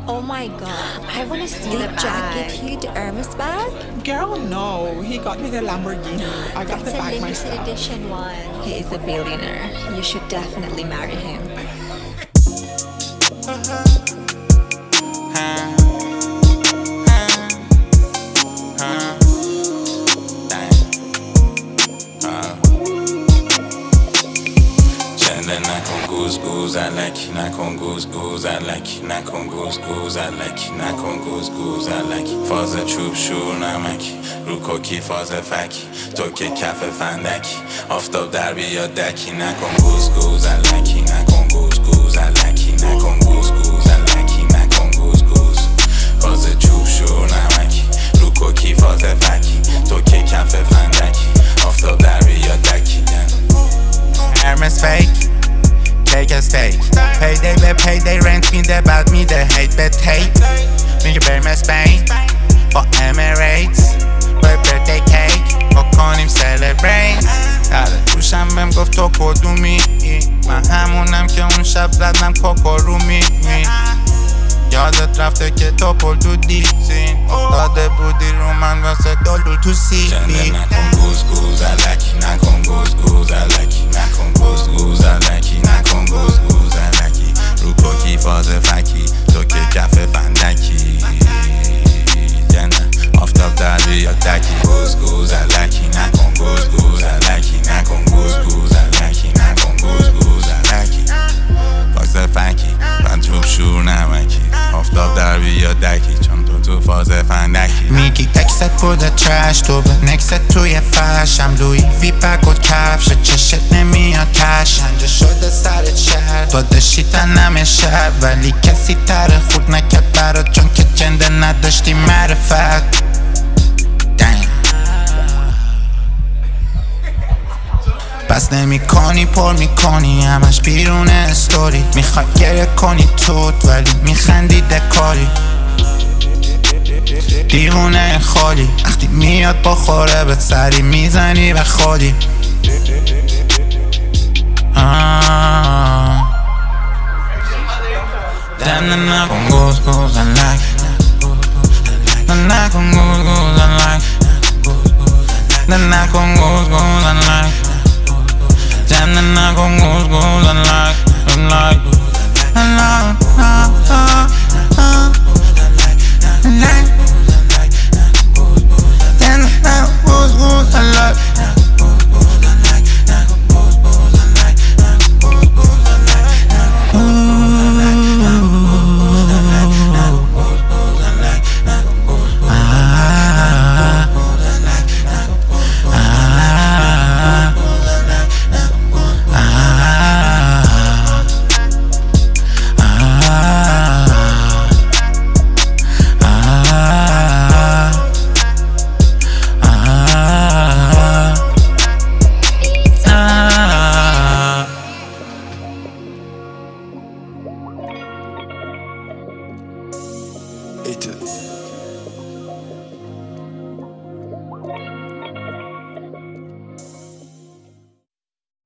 Oh my god, I want to see Did the Jack bag. give you the Hermes bag? Girl, no. He got me the Lamborghini. I got That's the a bag limited myself. edition one. He is a billionaire. You should definitely marry him. نکن گوز گوز الکی نکن گوز گوز الکی نکن گوز گوز الکی نکن گوز گوز الکی فاز چوب شور نمکی رو کوکی فاز فکی تو که کف فندکی آفتاب در بیاد دکی نکن گوز گوز الکی نکن گوز گوز الکی نکن گوز گوز الکی نکن گوز گوز فاز چوب شور نمکی رو کوکی فاز فکی تو که کف فندکی آفتاب در بیاد دکی Hermes fake Take a steak Payday به payday rent میده بعد میده hate به tape میگه بریم اسپین با Emirates با birthday cake با کنیم celebrate دوشم بهم گفت تو کدومی من همونم که اون شب زدم کوکو رومی یادت رفته که تو پل تو دیزین داده بودی رو من واسه دلو تو سیبی نکن گوز گوز الکی نکن گوز گوز الکی نکن گوز گوز الکی نکن گوز گوز الکی رو کوکی فاز فکی تو که کف فندکی جنه آفتاب در بیاد دکی گوز گوز الکی نکن گوز گوز الکی نکن گوز گوز الکی نکن گوز گوز الکی فاز فکی من چوب شور نمکی آفتاب در بیاد دکی چون تو فاز فندکی میگی تکست بوده ترش تو به نکست توی فرشم لوی وی بگ و کفش چشت نمیاد کش هنجه شده سرت شهر دادشی تنم شهر ولی کسی تره خود نکرد برات چون که جنده نداشتی معرفت بس نمی کنی پر میکنی همش بیرون استوری میخوای گره کنی توت ولی میخندی دکاری دیوونه خالی وقتی میاد بخوره به سری میزنی به خودی دم نکن گوز گوز الک نکن گوز گوز الک نکن گوز گوز الک دم نکن گوز گوز الک It